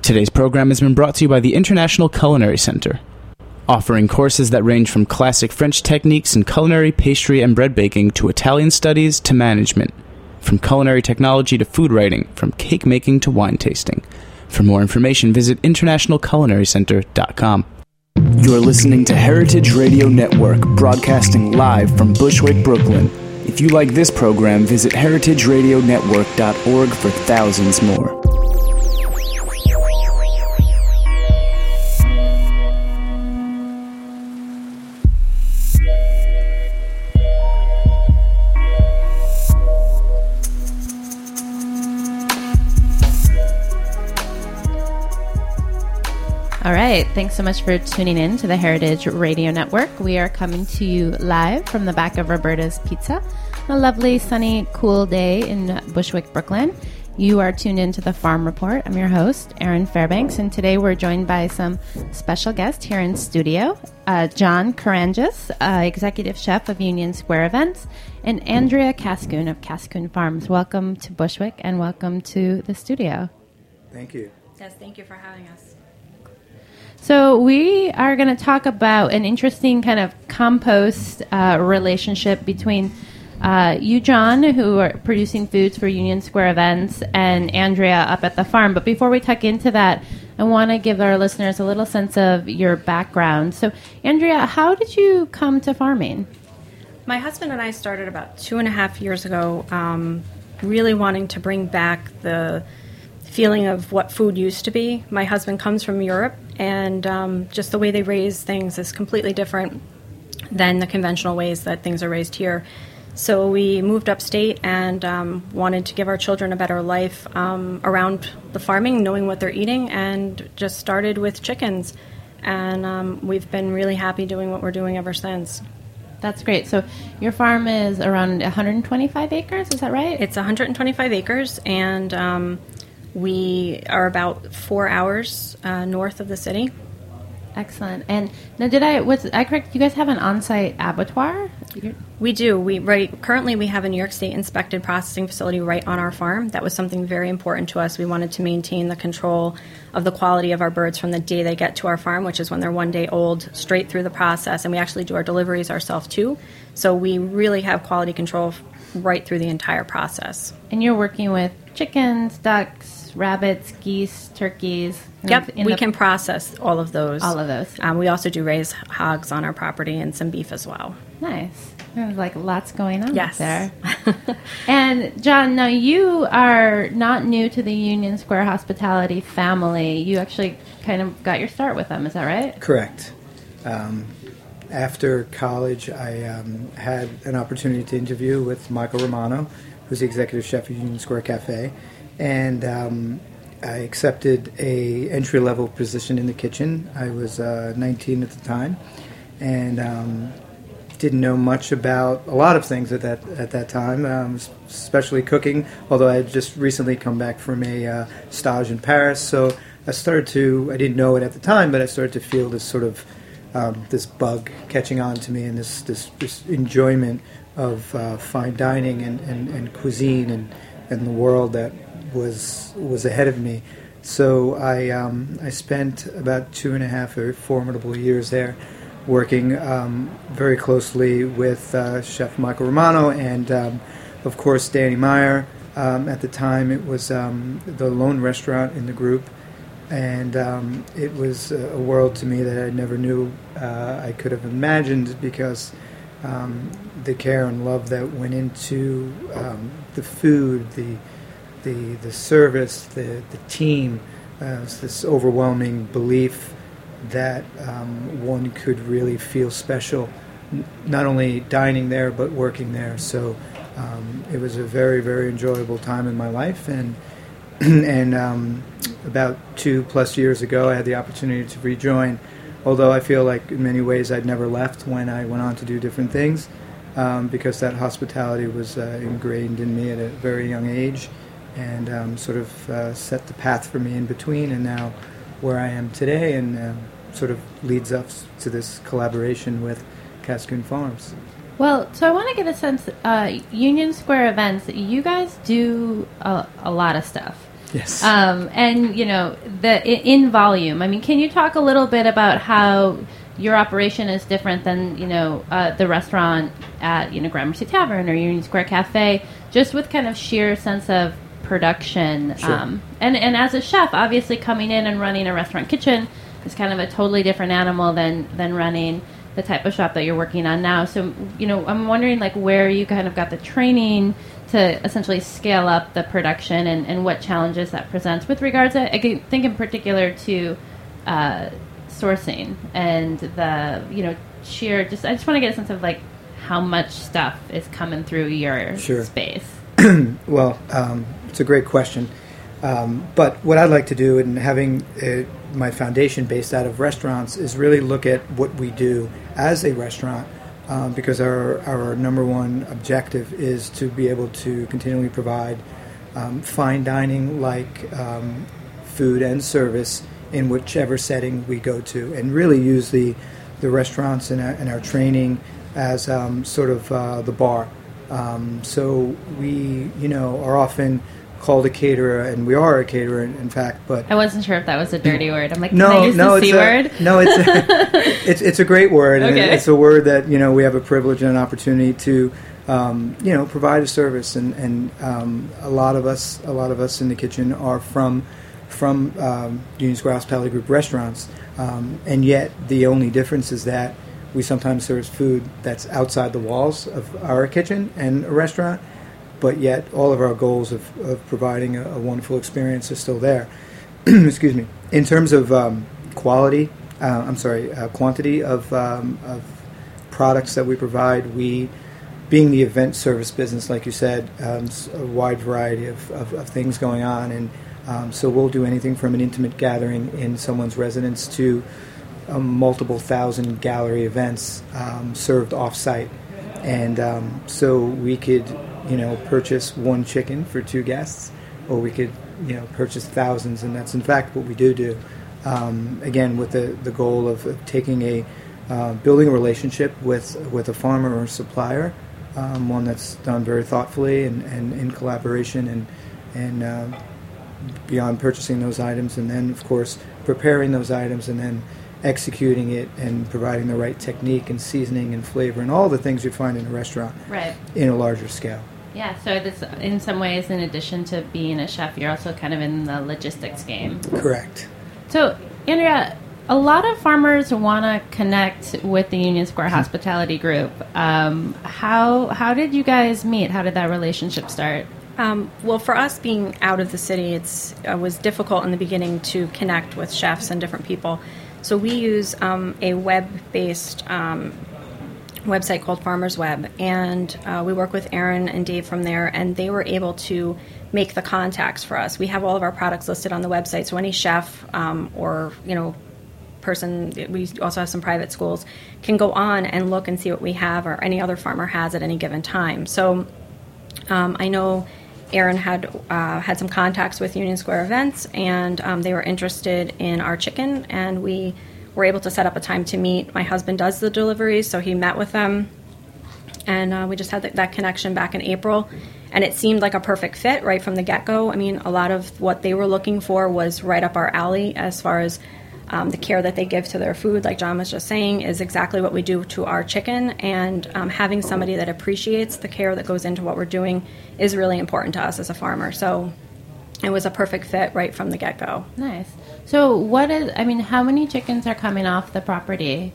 Today's program has been brought to you by the International Culinary Center, offering courses that range from classic French techniques in culinary, pastry, and bread baking to Italian studies to management, from culinary technology to food writing, from cake making to wine tasting. For more information, visit internationalculinarycenter.com. You're listening to Heritage Radio Network, broadcasting live from Bushwick, Brooklyn. If you like this program, visit heritageradionetwork.org for thousands more. All right. Thanks so much for tuning in to the Heritage Radio Network. We are coming to you live from the back of Roberta's Pizza on a lovely, sunny, cool day in Bushwick, Brooklyn. You are tuned in to the Farm Report. I'm your host, Erin Fairbanks, and today we're joined by some special guests here in studio. John Karangis, Executive Chef of Union Square Events, and Andrea Cascoon of Cascoon Farms. Welcome to Bushwick and welcome to the studio. Thank you. Yes, thank you for having us. So we are going to talk about an interesting kind of compost relationship between you, John, who are producing foods for Union Square Events, and Andrea up at the farm. But before we tuck into that, I want to give our listeners a little sense of your background. So, Andrea, how did you come to farming? My husband and I started about 2.5 years ago, really wanting to bring back the feeling of what food used to be. My husband comes from Europe, and just the way they raise things is completely different than the conventional ways that things are raised here. So we moved upstate and wanted to give our children a better life around the farming, knowing what they're eating, and just started with chickens. And we've been really happy doing what we're doing ever since. That's great. So your farm is around 125 acres, is that right? It's 125 acres, and we are about 4 hours north of the city. Excellent. And now, was I correct? You guys have an on-site abattoir? We do. Currently we have a New York State inspected processing facility right on our farm. That was something very important to us. We wanted to maintain the control of the quality of our birds from the day they get to our farm, which is when they're 1 day old, straight through the process. And we actually do our deliveries ourselves too. So we really have quality control right through the entire process. And you're working with chickens, ducks, rabbits, geese, turkeys. Yep, we can process all of those. All of those. We also do raise hogs on our property and some beef as well. Nice. There's like lots going on yes. there. And John, now you are not new to the Union Square Hospitality family. You actually kind of got your start with them, is that right? Correct. After college, I had an opportunity to interview with Michael Romano, who's the executive chef of Union Square Cafe, and I accepted a entry-level position in the kitchen. I was 19 at the time, and didn't know much about a lot of things at that time, especially cooking, although I had just recently come back from a stage in Paris. So I didn't know it at the time, but I started to feel this sort of this bug catching on to me, and this enjoyment of fine dining and cuisine and the world that was ahead of me. So I spent about 2.5 very formidable years there, working very closely with Chef Michael Romano and, of course, Danny Meyer. At the time, it was the lone restaurant in the group, and it was a world to me that I never knew I could have imagined, because the care and love that went into the food, the service, the team, this overwhelming belief that one could really feel special, not only dining there but working there. So it was a very, very enjoyable time in my life, and about 2+ years ago I had the opportunity to rejoin, although I feel like in many ways I'd never left when I went on to do different things, because that hospitality was ingrained in me at a very young age, and sort of set the path for me in between, and now where I am today, and sort of leads up to this collaboration with Cascoon Farms. Well, so I want to get a sense, Union Square Events, you guys do a lot of stuff. Yes. And, in volume, I mean, can you talk a little bit about how your operation is different than, the restaurant at, Gramercy Tavern or Union Square Cafe, just with kind of sheer sense of production? Sure. And as a chef, obviously coming in and running a restaurant kitchen is kind of a totally different animal than running the type of shop that you're working on now. So, I'm wondering where you kind of got the training to essentially scale up the production and what challenges that presents with regards to, I think in particular to sourcing and the, sheer, I just want to get a sense of how much stuff is coming through your space. Well, it's a great question. But what I'd like to do in having my foundation based out of restaurants is really look at what we do as a restaurant, because our number one objective is to be able to continually provide fine dining food and service in whichever setting we go to, and really use the restaurants and our training as sort of the bar. So we, are often called a caterer, and we are a caterer, in fact. But I wasn't sure if that was a dirty word. I'm like, no, can I use the C word? No, it's a great word. Okay. And it's a word that we have a privilege and an opportunity to provide a service, and a lot of us in the kitchen are from Union Square Hospitality Group restaurants, and yet the only difference is that we sometimes serve food that's outside the walls of our kitchen and a restaurant, but yet all of our goals of providing a wonderful experience are still there. Excuse me. In terms of quantity of products that we provide, we, being the event service business, like you said, a wide variety of things going on, and so we'll do anything from an intimate gathering in someone's residence to multiple thousand gallery events served off-site. And so we could, purchase one chicken for 2 guests, or we could, purchase thousands, and that's in fact what we do. Again, with the goal of taking building a relationship with a farmer or supplier, one that's done very thoughtfully and in collaboration, and beyond purchasing those items, and then of course preparing those items, and then executing it and providing the right technique and seasoning and flavor and all the things you find in a restaurant, right, in a larger scale. Yeah, so this, in some ways, in addition to being a chef, you're also kind of in the logistics game. Correct. So, Andrea, a lot of farmers want to connect with the Union Square Hospitality Group. How did you guys meet? How did that relationship start? Well, for us being out of the city, it was difficult in the beginning to connect with chefs and different people. So we use a web-based website called Farmers Web, and we work with Aaron and Dave from there, and they were able to make the contacts for us. We have all of our products listed on the website, so any chef or person, we also have some private schools, can go on and look and see what we have or any other farmer has at any given time. So I know Aaron had some contacts with Union Square Events, and they were interested in our chicken, and we were able to set up a time to meet. My husband does the deliveries, so he met with them, and we just had that connection back in April, and it seemed like a perfect fit right from the get-go. I mean, a lot of what they were looking for was right up our alley as far as the care that they give to their food, like John was just saying, is exactly what we do to our chicken, and having somebody that appreciates the care that goes into what we're doing is really important to us as a farmer. So it was a perfect fit right from the get-go. Nice. So how many chickens are coming off the property?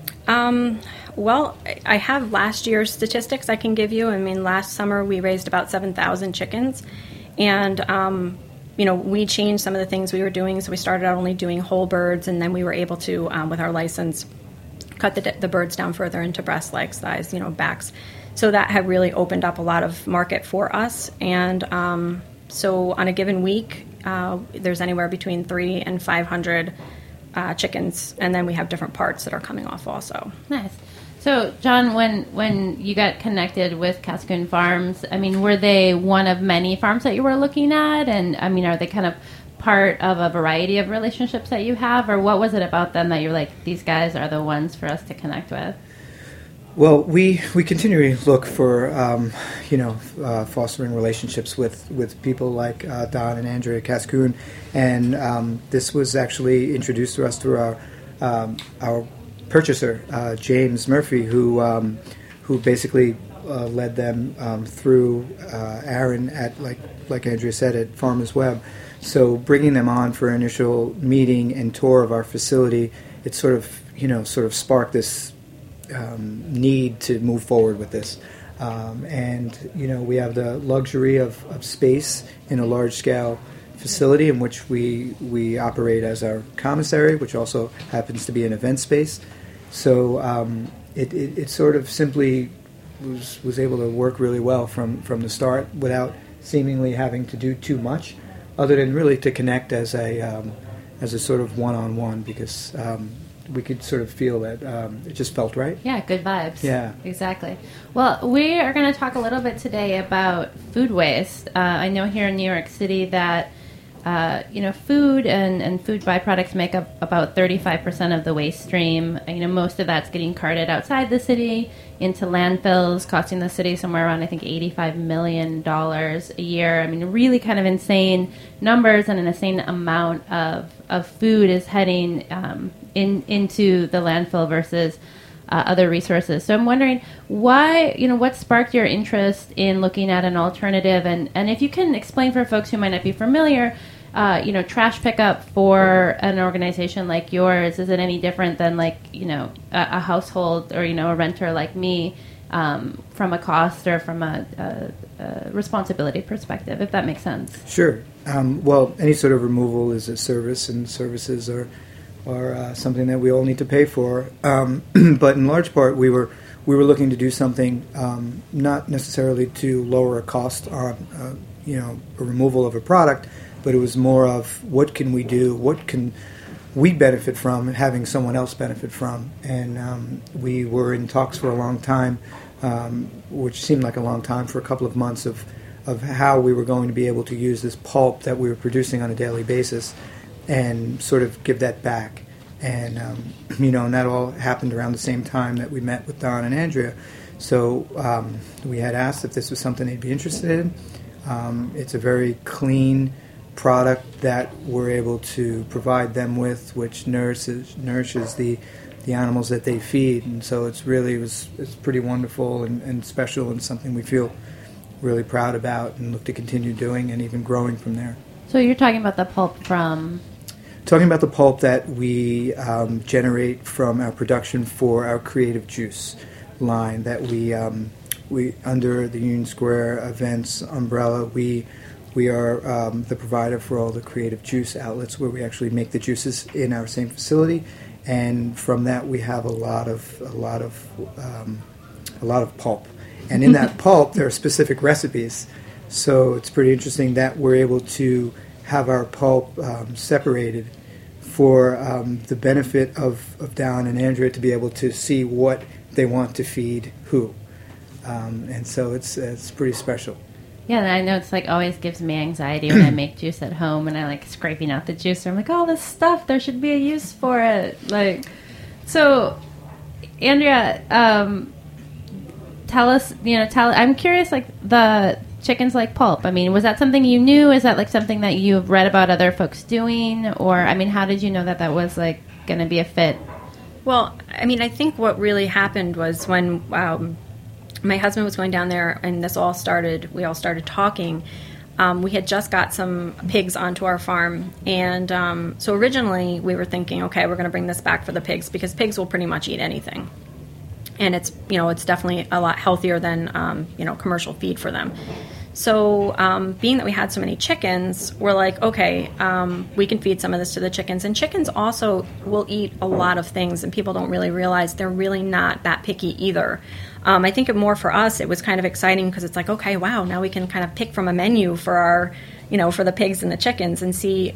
Well, I have last year's statistics I can give you. I mean, last summer we raised about 7,000 chickens, and we changed some of the things we were doing. So we started out only doing whole birds, and then we were able to, with our license, cut the birds down further into breast, legs, thighs, backs. So that had really opened up a lot of market for us. And so on a given week, there's anywhere between 300 and 500 chickens, and then we have different parts that are coming off also. Nice. So, John, when you got connected with Cascoon Farms, I mean, were they one of many farms that you were looking at? And, I mean, are they kind of part of a variety of relationships that you have? Or what was it about them that you're like, these guys are the ones for us to connect with? Well, we continually look for fostering relationships with people like Don and Andrea Cascoon, and this was actually introduced to us through our purchaser, James Murphy, who basically led them through Aaron at like Andrea said at Farmers Web. So bringing them on for an initial meeting and tour of our facility, it sort of sparked this need to move forward with this. And we have the luxury of space in a large-scale facility in which we operate as our commissary, which also happens to be an event space. So it sort of simply was able to work really well from the start without seemingly having to do too much, other than really to connect as a sort of one-on-one, because we could sort of feel that it just felt right. Yeah, good vibes. Yeah. Exactly. Well, we are going to talk a little bit today about food waste. I know here in New York City that, food and food byproducts make up about 35% of the waste stream. Most of that's getting carted outside the city into landfills, costing the city somewhere around, I think, $85 million a year. I mean, really kind of insane numbers, and an insane amount of food is heading into the landfill versus other resources. So I'm wondering why, what sparked your interest in looking at an alternative, and if you can explain for folks who might not be familiar, trash pickup for an organization like yours, is it any different than a household or, a renter like me, from a cost or from a responsibility perspective, if that makes sense? Sure. Well, any sort of removal is a service, and services are something that we all need to pay for. But in large part, we were looking to do something not necessarily to lower a cost on a removal of a product, but it was more of what can we do, what can we benefit from, and having someone else benefit from. And we were in talks for a long time, which seemed like a long time, for a couple of months, of how we were going to be able to use this pulp that we were producing on a daily basis and sort of give that back. And, and that all happened around the same time that we met with Don and Andrea. So we had asked if this was something they'd be interested in. It's a very clean product that we're able to provide them with, which nourishes the animals that they feed. And so it's pretty wonderful and special, and something we feel really proud about and look to continue doing and even growing from there. So you're talking about the pulp from... Talking about the pulp that we generate from our production for our Creative Juice line that we under the Union Square Events umbrella, we are the provider for all the Creative Juice outlets where we actually make the juices in our same facility, and from that we have a lot of pulp, and in that pulp there are specific recipes. So it's pretty interesting that we're able to have our pulp separated for the benefit of Don and Andrea to be able to see what they want to feed who. And so it's pretty special. Yeah, and I know it's always gives me anxiety when I make juice at home and I scraping out the juicer. I'm like, all this stuff, there should be a use for it. So, Andrea, tell us, I'm curious, the chickens like pulp. I mean, was that something you knew? Is that something that you've read about other folks doing? Or, I mean, how did you know that was going to be a fit? Well, I mean, I think what really happened was when my husband was going down there and we all started talking. We had just got some pigs onto our farm. And so originally we were thinking, okay, we're going to bring this back for the pigs because pigs will pretty much eat anything. And it's definitely a lot healthier than, commercial feed for them. So being that we had so many chickens, we're like, okay, we can feed some of this to the chickens. And chickens also will eat a lot of things, and people don't really realize they're really not that picky either. I think more for us, it was kind of exciting because it's okay, wow, now we can kind of pick from a menu for our, for the pigs and the chickens and see,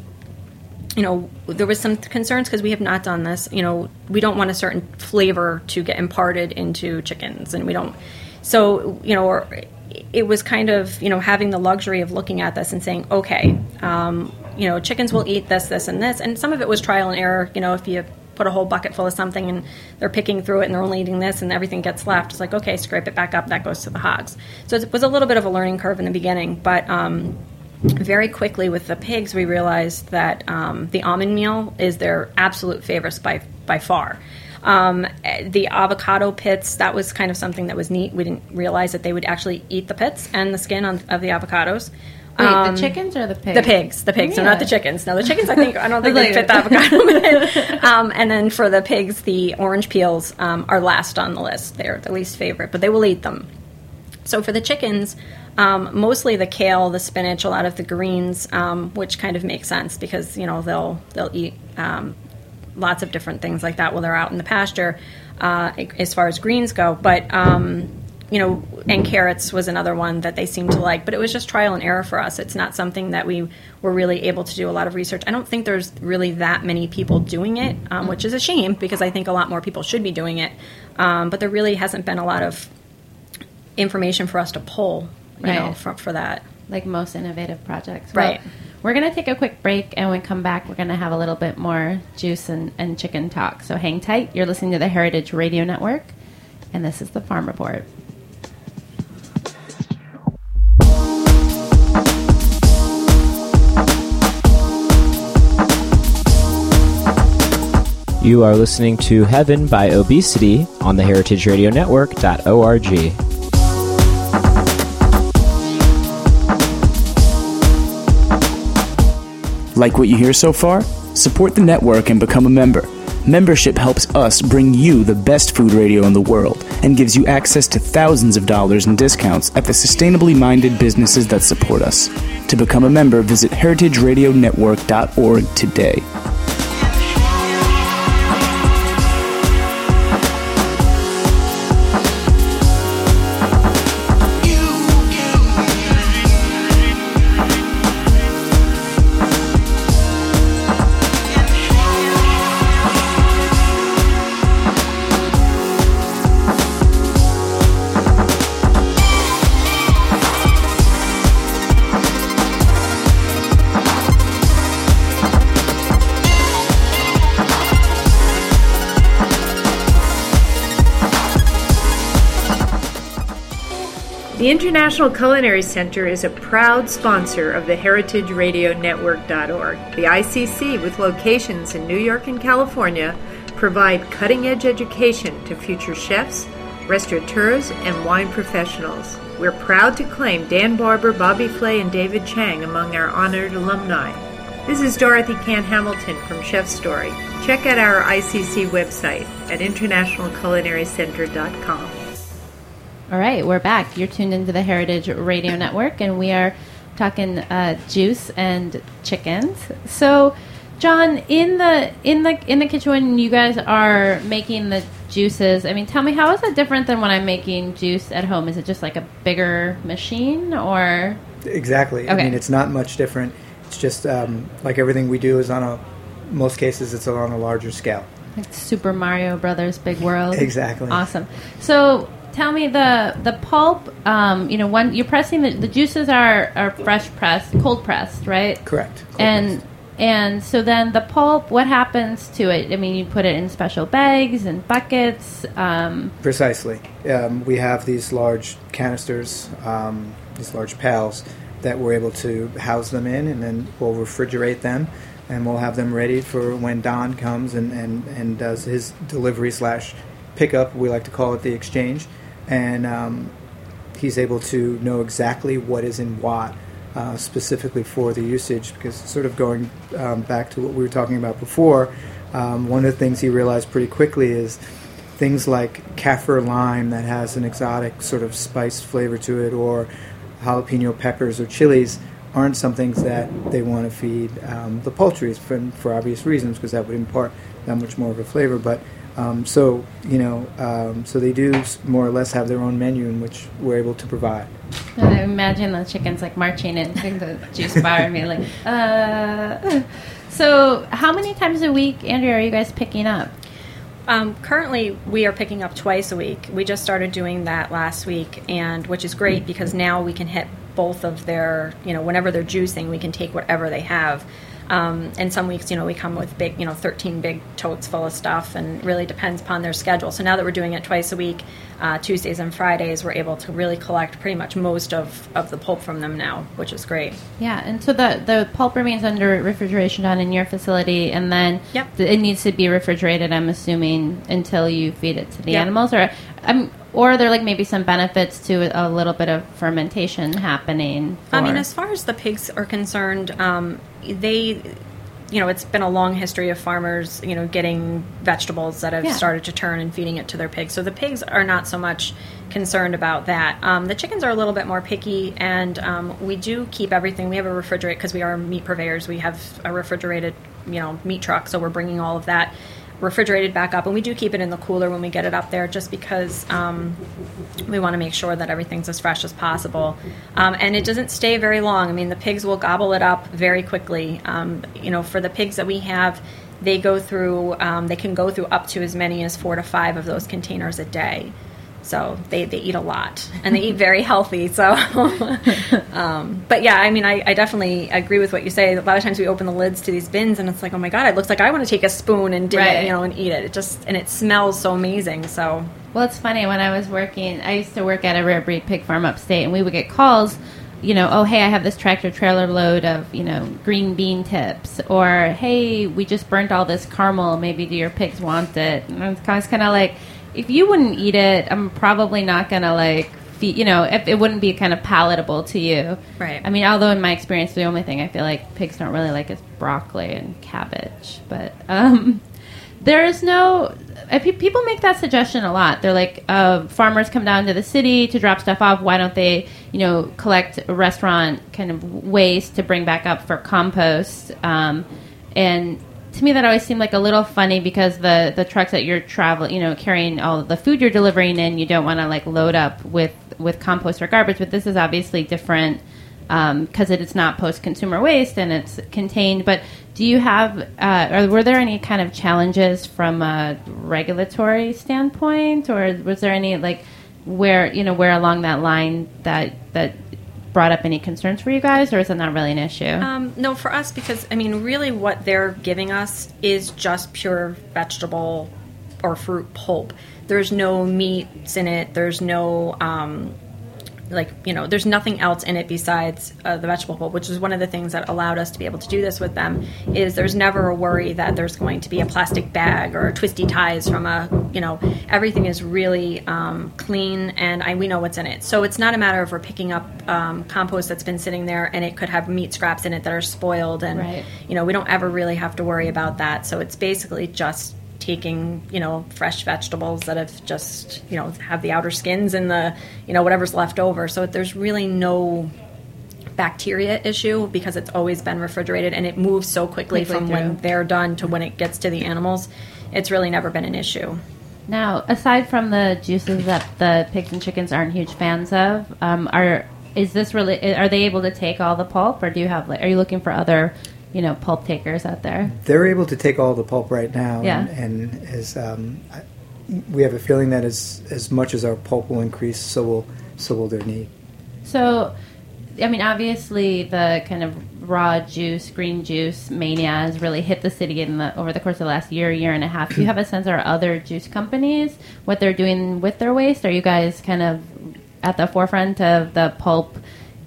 there was some concerns because we have not done this. We don't want a certain flavor to get imparted into chickens, and we don't. So, it was kind of, having the luxury of looking at this and saying, okay, chickens will eat this, this, and this. And some of it was trial and error. If you put a whole bucket full of something and they're picking through it and they're only eating this and everything gets left. It's like, okay, scrape it back up. That goes to the hogs. So it was a little bit of a learning curve in the beginning, but very quickly with the pigs, we realized that the almond meal is their absolute favorites by far. The avocado pits, that was kind of something that was neat. We didn't realize that they would actually eat the pits and the skin of the avocados. Wait, the chickens or the pigs? The pigs, so not the chickens. No, the chickens, I don't think they fit the avocado. And then for the pigs, the orange peels are last on the list. They're the least favorite, but they will eat them. So for the chickens, mostly the kale, the spinach, a lot of the greens, which kind of makes sense because they'll eat lots of different things like that while they're out in the pasture, as far as greens go. But and carrots was another one that they seemed to like. But it was just trial and error for us. It's not something that we were really able to do a lot of research. I don't think there's really that many people doing it, which is a shame because I think a lot more people should be doing it. But there really hasn't been a lot of information for us to pull, for that. Like most innovative projects. Right. Well, we're going to take a quick break, and when we come back, we're going to have a little bit more juice and chicken talk. So hang tight. You're listening to the Heritage Radio Network, and this is the Farm Report. You are listening to Heaven by Obesity on the heritageradionetwork.org. Like what you hear so far? Support the network and become a member. Membership helps us bring you the best food radio in the world and gives you access to thousands of dollars in discounts at the sustainably minded businesses that support us. To become a member, visit heritageradionetwork.org today. The International Culinary Center is a proud sponsor of the heritageradionetwork.org. The ICC, with locations in New York and California, provide cutting-edge education to future chefs, restaurateurs, and wine professionals. We're proud to claim Dan Barber, Bobby Flay, and David Chang among our honored alumni. This is Dorothy Camp-Hamilton from Chef Story. Check out our ICC website at internationalculinarycenter.com. All right, we're back. You're tuned into the Heritage Radio Network, and we are talking juice and chickens. So, John, in the kitchen when you guys are making the juices, I mean, tell me, how is that different than when I'm making juice at home? Is it just like a bigger machine, or? Exactly. Okay. I mean, it's not much different. It's just like everything we do is most cases it's on a larger scale. Like Super Mario Brothers Big World. Exactly. Awesome. So tell me the pulp. When you're pressing the juices are fresh pressed, cold pressed, right? Correct. And so then the pulp, what happens to it? I mean, you put it in special bags and buckets. Precisely. We have these large canisters, these large pails that we're able to house them in, and then we'll refrigerate them, and we'll have them ready for when Don comes and does his delivery / pickup. We like to call it the exchange. And he's able to know exactly what is in what, specifically for the usage, because sort of going back to what we were talking about before, one of the things he realized pretty quickly is things like kaffir lime that has an exotic sort of spice flavor to it, or jalapeno peppers or chilies, aren't some things that they want to feed the poultry for obvious reasons, because that would impart that much more of a flavor. But so they do more or less have their own menu in which we're able to provide. And I imagine the chickens like marching into the juice bar and being like, So how many times a week, Andrea, are you guys picking up? Currently, we are picking up twice a week. We just started doing that last week, and which is great because now we can hit both of their, whenever they're juicing, we can take whatever they have. And some weeks, we come with big, 13 big totes full of stuff, and really depends upon their schedule. So now that we're doing it twice a week, Tuesdays and Fridays, we're able to really collect pretty much most of the pulp from them now, which is great. Yeah, and so the pulp remains under refrigeration down in your facility, and then it needs to be refrigerated, I'm assuming, until you feed it to the animals, or are there maybe some benefits to a little bit of fermentation happening? As far as the pigs are concerned, it's been a long history of farmers, getting vegetables that have started to turn and feeding it to their pigs. So the pigs are not so much concerned about that. The chickens are a little bit more picky, and we do keep everything. We have a refrigerator because we are meat purveyors. We have a refrigerated, meat truck, so we're bringing all of that refrigerated back up, and we do keep it in the cooler when we get it up there, just because we want to make sure that everything's as fresh as possible. And it doesn't stay very long. The pigs will gobble it up very quickly. For the pigs that we have, they can go through up to as many as 4 to 5 of those containers a day. So they eat a lot, and they eat very healthy. So, but yeah, I definitely agree with what you say. A lot of times we open the lids to these bins, and it's like, oh my God, it looks like I want to take a spoon and dip it, and eat it. And it smells so amazing. So, well, it's funny, when I was working, I used to work at a rare breed pig farm upstate, and we would get calls, oh, hey, I have this tractor trailer load of, green bean tips, or hey, we just burnt all this caramel. Maybe do your pigs want it? And I was kind of like, if you wouldn't eat it, I'm probably not going to feed, if it wouldn't be kind of palatable to you. Right. Although in my experience, the only thing I feel like pigs don't really like is broccoli and cabbage. But there is no, people make that suggestion a lot. They're like, farmers come down to the city to drop stuff off. Why don't they, collect restaurant kind of waste to bring back up for compost? And to me, that always seemed like a little funny, because the trucks that you're traveling, carrying all the food you're delivering in, you don't want to load up with compost or garbage. But this is obviously different because it's not post-consumer waste and it's contained. But do you have, were there any kind of challenges from a regulatory standpoint, or was there any where along that line that brought up any concerns for you guys, or is it not really an issue? No, for us, because really what they're giving us is just pure vegetable or fruit pulp. There's no meats in it. There's no there's nothing else in it besides the vegetable pulp, which is one of the things that allowed us to be able to do this with them. Is there's never a worry that there's going to be a plastic bag or twisty ties from everything is really clean, and we know what's in it. So it's not a matter of we're picking up compost that's been sitting there and it could have meat scraps in it that are spoiled, and we don't ever really have to worry about that. So it's basically just taking, fresh vegetables that have just, have the outer skins and the, whatever's left over. So there's really no bacteria issue, because it's always been refrigerated, and it moves so quickly from when they're done to when it gets to the animals. It's really never been an issue. Now, aside from the juices that the pigs and chickens aren't huge fans of, are they able to take all the pulp, or do you have, are you looking for other pulp takers out there? They're able to take all the pulp right now, and as we have a feeling that as much as our pulp will increase, so will their need. So, obviously the kind of raw juice, green juice mania has really hit the city over the course of the last year and a half. Do you have a sense, are other juice companies, what they're doing with their waste? Are you guys kind of at the forefront of the pulp,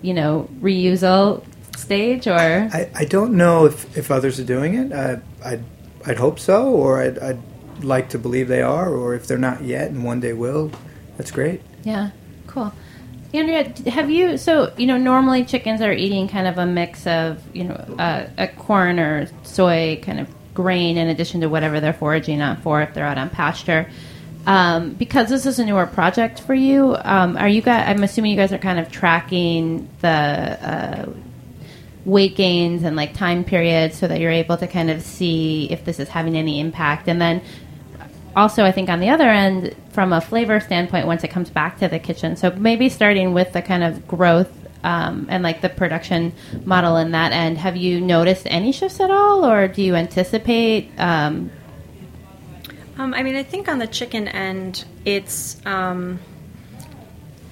reusal stage, or? I don't know if others are doing it. I'd hope so, or I'd like to believe they are, or if they're not yet and one day will, that's great. Yeah, cool. Andrea, have you, normally chickens are eating kind of a mix of, a corn or soy kind of grain in addition to whatever they're foraging on for if they're out on pasture. Because this is a newer project for you, are you guys, I'm assuming you guys are kind of tracking the weight gains and time periods so that you're able to kind of see if this is having any impact. And then also, I think on the other end, from a flavor standpoint, once it comes back to the kitchen, so maybe starting with the kind of growth and the production model in that end, have you noticed any shifts at all, or do you anticipate? I think on the chicken end, it's the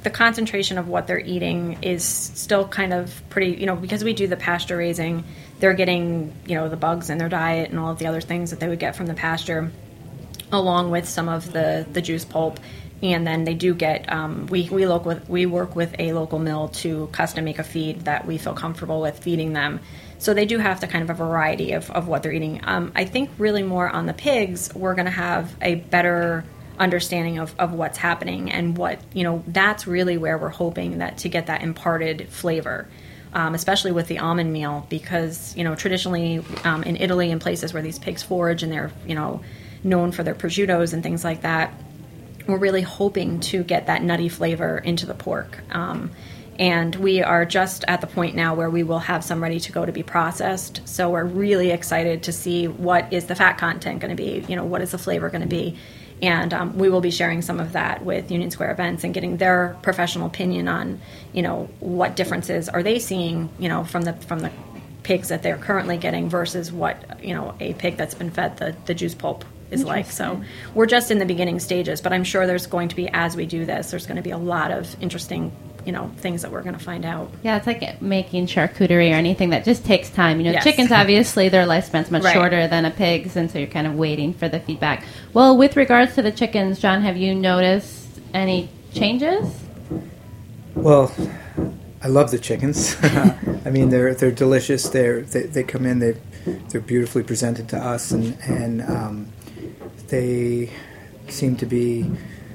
the concentration of what they're eating is still kind of pretty, because we do the pasture raising, they're getting, the bugs in their diet and all of the other things that they would get from the pasture, along with some of the juice pulp. And then they do get, we work with a local mill to custom make a feed that we feel comfortable with feeding them. So they do have the kind of a variety of what they're eating. I think really more on the pigs, we're going to have a better understanding of what's happening and what, that's really where we're hoping that to get that imparted flavor, especially with the almond meal, because, traditionally in Italy and places where these pigs forage and they're, known for their prosciuttos and things like that, we're really hoping to get that nutty flavor into the pork. And we are just at the point now where we will have some ready to go to be processed. So we're really excited to see what is the fat content going to be, what is the flavor going to be. And we will be sharing some of that with Union Square Events and getting their professional opinion on, what differences are they seeing, from the pigs that they're currently getting versus what, a pig that's been fed the juice pulp is like. So we're just in the beginning stages, but I'm sure there's going to be, as we do this, there's going to be a lot of interesting things that we're going to find out. Yeah, it's like making charcuterie or anything that just takes time. Yes. Chickens, obviously, their lifespan's much shorter than a pig's, and so you're kind of waiting for the feedback. Well, with regards to the chickens, John, have you noticed any changes? Well, I love the chickens. I mean, they're delicious. They come in, they're beautifully presented to us, and they seem to be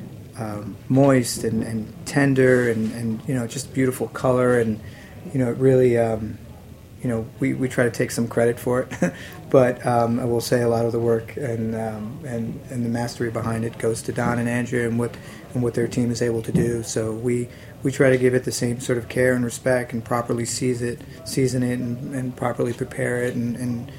moist and tender and just beautiful color, and it really we try to take some credit for it, but I will say a lot of the work and the mastery behind it goes to Don and Andrea and what their team is able to do. So we try to give it the same sort of care and respect and properly season it and properly prepare it and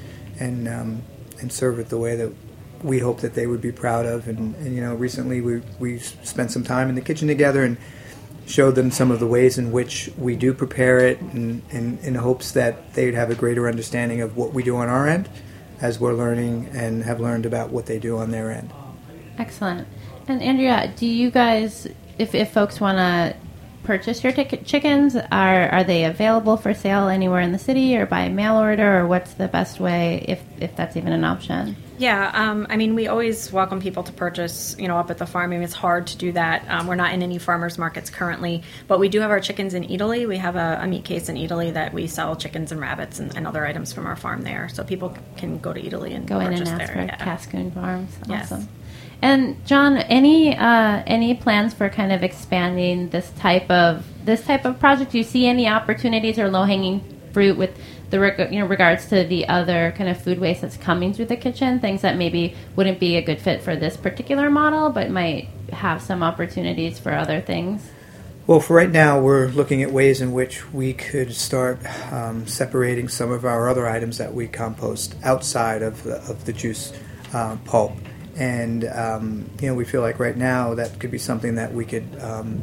serve it the way that we hope that they would be proud of. And recently we spent some time in the kitchen together and showed them some of the ways in which we do prepare it, and in hopes that they'd have a greater understanding of what we do on our end as we're learning and have learned about what they do on their end. Excellent. And Andrea, do you guys, if folks want to purchase your chickens, are they available for sale anywhere in the city or by mail order, or what's the best way, if that's even an option? Yeah, we always welcome people to purchase, up at the farm. It's hard to do that. We're not in any farmers markets currently, but we do have our chickens in Italy. We have a meat case in Italy that we sell chickens and rabbits and other items from our farm there. So people can go to Italy and go in purchase and ask there. for Cascoon Farms. Yes. Awesome. And John, any plans for kind of expanding this type of project? Do you see any opportunities or low-hanging fruit with the regards to the other kind of food waste that's coming through the kitchen, things that maybe wouldn't be a good fit for this particular model but might have some opportunities for other things? Well, for right now, we're looking at ways in which we could start separating some of our other items that we compost outside of the juice pulp. And we feel like right now that could be something that we could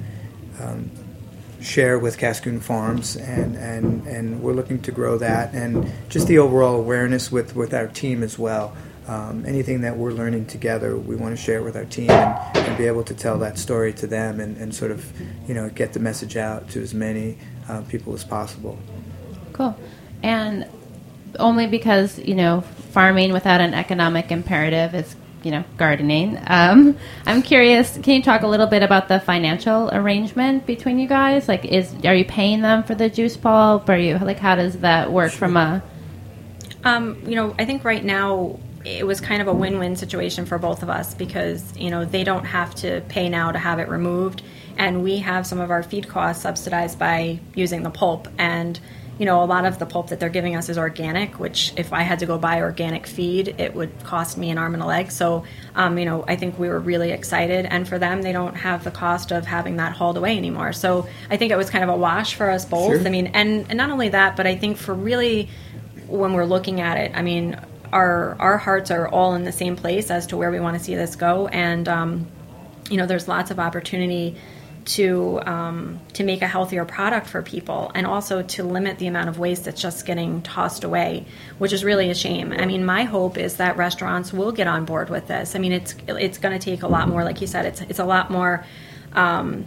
share with Cascoon Farms, and we're looking to grow that, and just the overall awareness with our team as well. Anything that we're learning together, we want to share with our team and be able to tell that story to them and sort of get the message out to as many people as possible. Cool. And only because farming without an economic imperative is gardening. I'm curious, can you talk a little bit about the financial arrangement between you guys? Like, are you paying them for the juice pulp? Are you, how does that work from a... I think right now it was kind of a win-win situation for both of us because, they don't have to pay now to have it removed, and we have some of our feed costs subsidized by using the pulp, and a lot of the pulp that they're giving us is organic, which if I had to go buy organic feed, it would cost me an arm and a leg. So, I think we were really excited. And for them, they don't have the cost of having that hauled away anymore. So I think it was kind of a wash for us both. Sure. And not only that, but I think for really when we're looking at it, our hearts are all in the same place as to where we want to see this go. And, there's lots of opportunity to make a healthier product for people, and also to limit the amount of waste that's just getting tossed away, which is really a shame. My hope is that restaurants will get on board with this. It's going to take a lot more, like you said, it's a lot more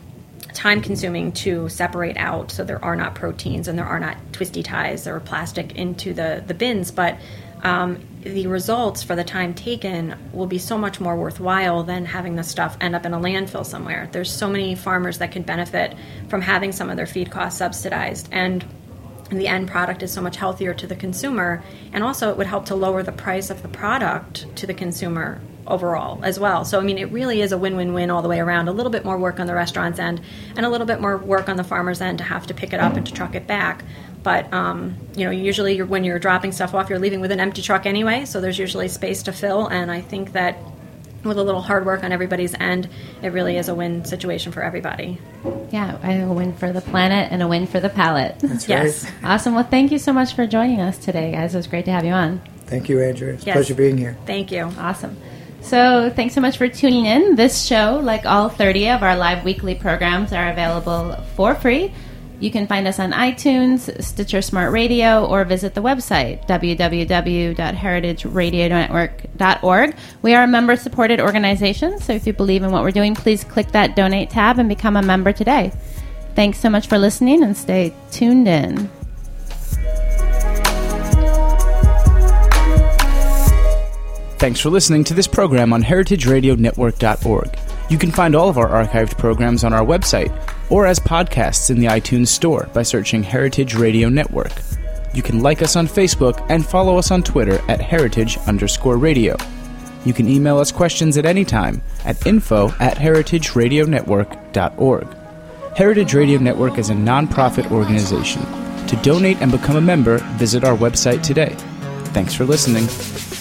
time-consuming to separate out, so there are not proteins and there are not twisty ties or plastic into the bins, but the results for the time taken will be so much more worthwhile than having the stuff end up in a landfill somewhere. There's so many farmers that can benefit from having some of their feed costs subsidized, and the end product is so much healthier to the consumer, and also it would help to lower the price of the product to the consumer overall as well. So, I mean, it really is a win-win-win all the way around. A little bit more work on the restaurant's end and a little bit more work on the farmer's end to have to pick it up and to truck it back. But, usually when you're dropping stuff off, you're leaving with an empty truck anyway, so there's usually space to fill, and I think that with a little hard work on everybody's end, it really is a win situation for everybody. Yeah, a win for the planet and a win for the palate. That's yes. right. Awesome. Well, thank you so much for joining us today, guys. It was great to have you on. Thank you, Andrea. It's a Yes. pleasure being here. Thank you. Awesome. So thanks so much for tuning in. This show, like all 30 of our live weekly programs, are available for free. You can find us on iTunes, Stitcher Smart Radio, or visit the website, www.heritageradionetwork.org. We are a member-supported organization, so if you believe in what we're doing, please click that donate tab and become a member today. Thanks so much for listening, and stay tuned in. Thanks for listening to this program on heritageradionetwork.org. You can find all of our archived programs on our website or as podcasts in the iTunes Store by searching Heritage Radio Network. You can like us on Facebook and follow us on Twitter at @heritage_radio. You can email us questions at any time at info@heritageradionetwork.org. Heritage Radio Network is a non-profit organization. To donate and become a member, visit our website today. Thanks for listening.